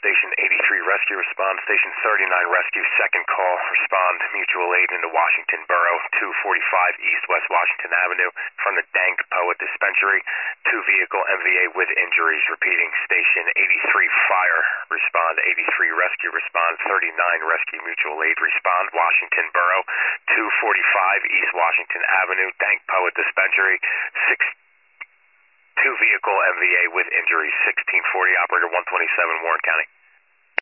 Station 83 Rescue, respond. Station 39 Rescue, second call, respond. Mutual aid into Washington Borough, 245 East West Washington Avenue, from the Dank Poet Dispensary. 2-vehicle MVA with injuries. Repeating, Station 83 Fire, respond. 83 Rescue, respond. 39 Rescue Mutual Aid, respond. Washington Borough, 245 East Washington Avenue, Dank Poet Dispensary. 2-vehicle MVA with injuries. 1640, operator 127, Warren County.